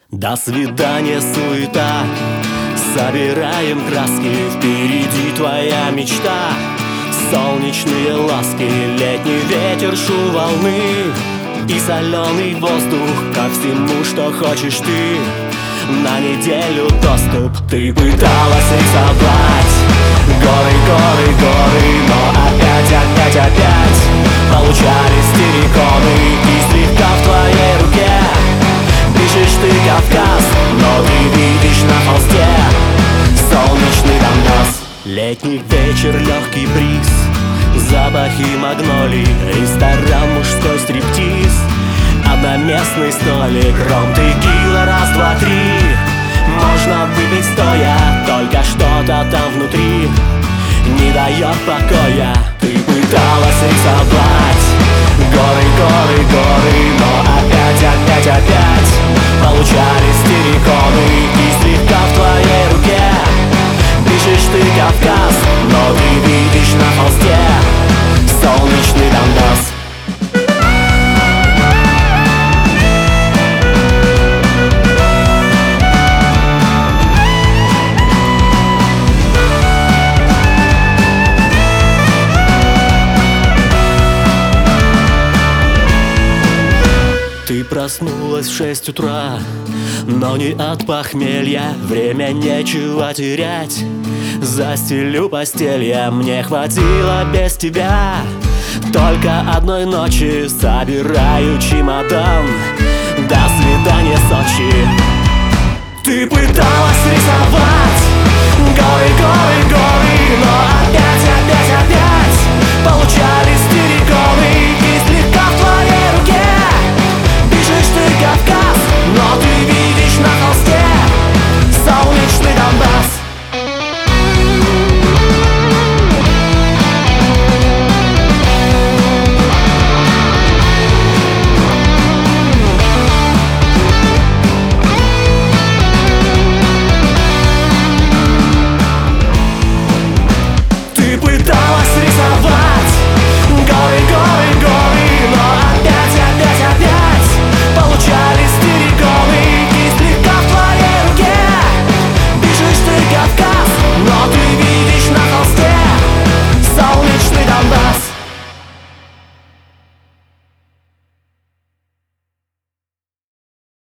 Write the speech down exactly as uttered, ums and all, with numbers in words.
До свидания, суета. Собираем краски, впереди твоя мечта. Солнечные ласки, летний ветер, шум волны и соленый воздух ко всему, что хочешь ты. На неделю доступ. Ты пыталась рисовать горы, горы, горы, но опять, опять, опять получались терриконы. И слегка в твоей руке пишешь ты Кавказ, но ты видишь на холсте солнечный Донбасс. Летний вечер, легкий бриз, запахи магнолий, ресторан, мужской стриптиз, одноместный столик, ром, текила, раз, два, три. Можно выпить стоя, только что-то там внутри не дает покоя. Ты пыталась рисовать горы, горы, горы, но опять, опять, опять получались терриконы. И слегка в твоей руке пишешь ты Кавказ, но ты видишь на холсте солнечный Донбасс. Ты проснулась в шесть утра, но не от похмелья. Время нечего терять, застелю постель я. Мне хватило без тебя только одной ночи. Собираю чемодан, до свидания, Сочи.